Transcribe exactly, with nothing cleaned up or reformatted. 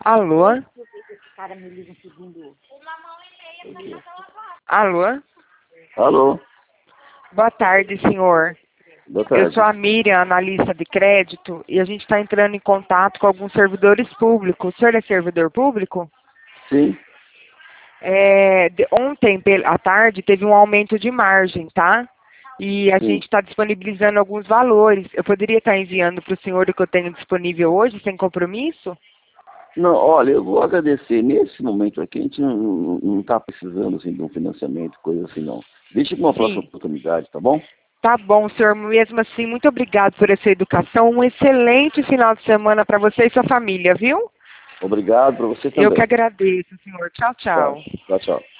Alô? Esse cara me liga um segundo. Alô? Alô? Boa tarde, senhor. Boa tarde. Eu sou a Miriam, analista de crédito, e a gente está entrando em contato com alguns servidores públicos. O senhor é servidor público? Sim. É, de, ontem, à tarde, teve um aumento de margem, tá? E a Sim. gente está disponibilizando alguns valores. Eu poderia estar enviando para o senhor o que eu tenho disponível hoje, sem compromisso? Não, olha, eu vou agradecer. Nesse momento aqui, a gente não está precisando assim, de um financiamento, coisa assim, não. Deixa para uma Sim. próxima oportunidade, tá bom? Tá bom, senhor. Mesmo assim, muito obrigado por essa educação. Um excelente final de semana para você e sua família, viu? Obrigado para você também. Eu que agradeço, senhor. Tchau, tchau. Tchau, tchau. tchau.